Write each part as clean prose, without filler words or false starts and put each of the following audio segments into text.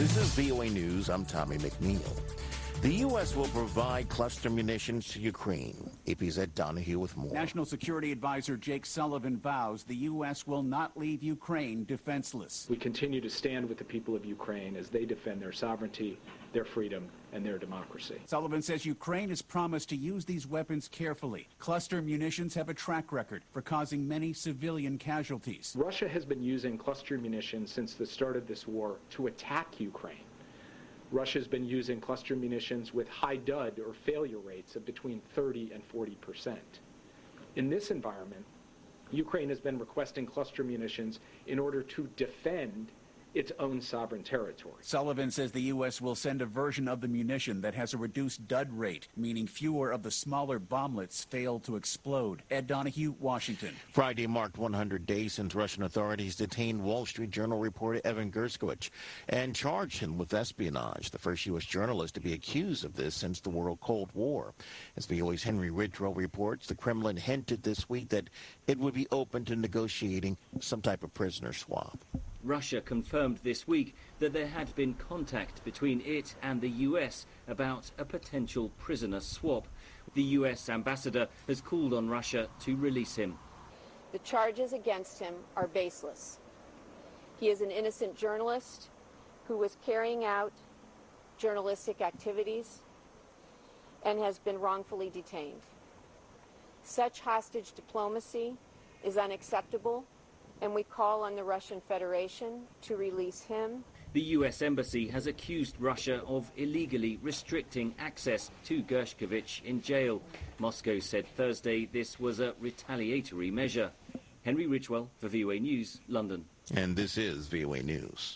This is VOA News. I'm Tommy McNeil. The U.S. will provide cluster munitions to Ukraine. AP's Ed Donahue with more. National Security Advisor Jake Sullivan vows the U.S. will not leave Ukraine defenseless. We continue to stand with the people of Ukraine as they defend their sovereignty, their freedom, and their democracy. Sullivan says Ukraine has promised to use these weapons carefully. Cluster munitions have a track record for causing many civilian casualties. Russia has been using cluster munitions since the start of this war to attack Ukraine. Russia's been using cluster munitions with high dud or failure rates of between 30 and 40%. In this environment, Ukraine has been requesting cluster munitions in order to defend its own sovereign territory. Sullivan says the U.S. will send a version of the munition that has a reduced dud rate, meaning fewer of the smaller bomblets fail to explode. Ed Donahue, Washington. Friday marked 100 days since Russian authorities detained Wall Street Journal reporter Evan Gershkovich and charged him with espionage, the first U.S. journalist to be accused of this since the World Cold War. As VOA's Henry Ridgwell reports, the Kremlin hinted this week that it would be open to negotiating some type of prisoner swap. Russia confirmed this week that there had been contact between it and the US about a potential prisoner swap. The US ambassador has called on Russia to release him. The charges against him are baseless. He is an innocent journalist who was carrying out journalistic activities and has been wrongfully detained. Such hostage diplomacy is unacceptable, and we call on the Russian Federation to release him. The US Embassy has accused Russia of illegally restricting access to Gershkovich in jail. Moscow said Thursday this was a retaliatory measure. Henry Ridgwell for VOA News, London. And this is VOA News.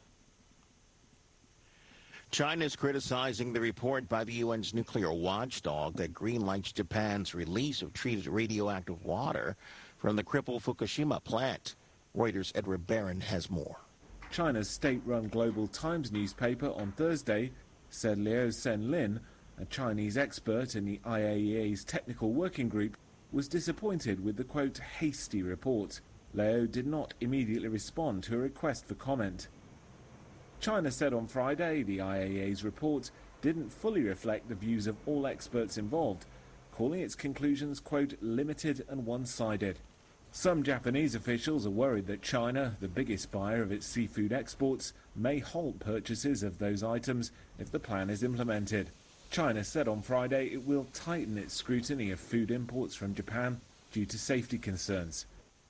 China is criticizing the report by the UN's nuclear watchdog that greenlights Japan's release of treated radioactive water from the crippled Fukushima plant. Reuters' Edward Barron has more. China's state-run Global Times newspaper on Thursday said Liu Senlin, a Chinese expert in the IAEA's technical working group, was disappointed with the, quote, hasty report. Liu did not immediately respond to a request for comment. China said on Friday the IAEA's report didn't fully reflect the views of all experts involved, calling its conclusions, quote, limited and one-sided. Some Japanese officials are worried that China, the biggest buyer of its seafood exports, may halt purchases of those items if the plan is implemented. China said on Friday it will tighten its scrutiny of food imports from Japan due to safety concerns.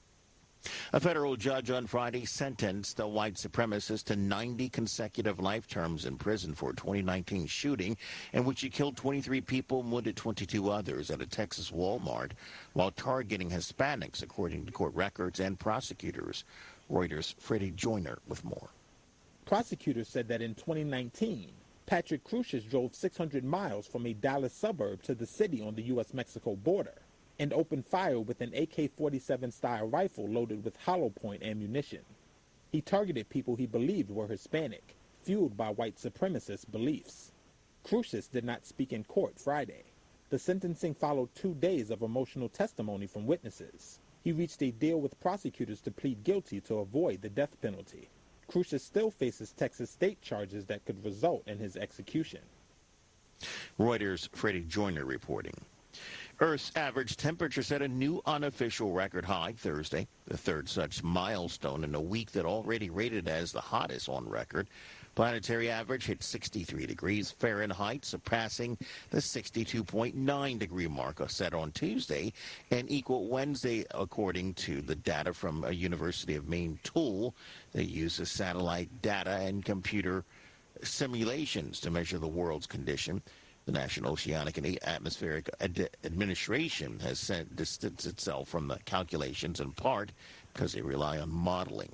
A federal judge on Friday sentenced a white supremacist to 90 consecutive life terms in prison for a 2019 shooting in which he killed 23 people and wounded 22 others at a Texas Walmart while targeting Hispanics, according to court records and prosecutors. Reuters' Freddie Joyner with more. Prosecutors said that in 2019, Patrick Cruces drove 600 miles from a Dallas suburb to the city on the U.S.-Mexico border and opened fire with an AK-47 style rifle loaded with hollow point ammunition. He targeted people he believed were Hispanic, fueled by white supremacist beliefs. Cruces did not speak in court Friday. The sentencing followed 2 days of emotional testimony from witnesses. He reached a deal with prosecutors to plead guilty to avoid the death penalty. Cruces still faces Texas state charges that could result in his execution. Reuters' Freddie Joyner reporting. Earth's average temperature set a new unofficial record high Thursday, the third such milestone in a week that already rated as the hottest on record. Planetary average hit 63 degrees Fahrenheit, surpassing the 62.9 degree mark set on Tuesday and equal Wednesday, according to the data from a University of Maine tool that uses satellite data and computer simulations to measure the world's condition. The National Oceanic and Atmospheric Administration has distanced itself from the calculations in part because they rely on modeling.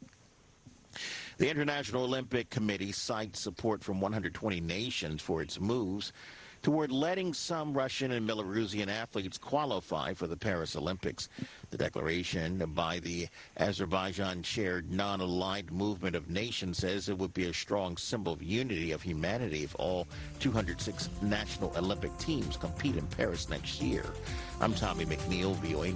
The International Olympic Committee cites support from 120 nations for its moves toward letting some Russian and Belarusian athletes qualify for the Paris Olympics. The declaration by the Azerbaijan-chaired non-aligned movement of nations says it would be a strong symbol of unity of humanity if all 206 national Olympic teams compete in Paris next year. I'm Tommy McNeil, VOA